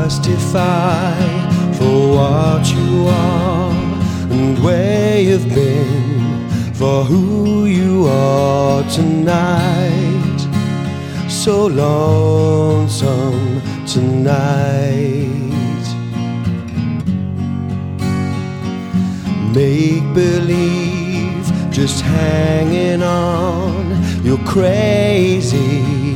justify for what you are and where you've been, for who you are tonight. So lonesome tonight. Make believe, just hanging on. You're crazy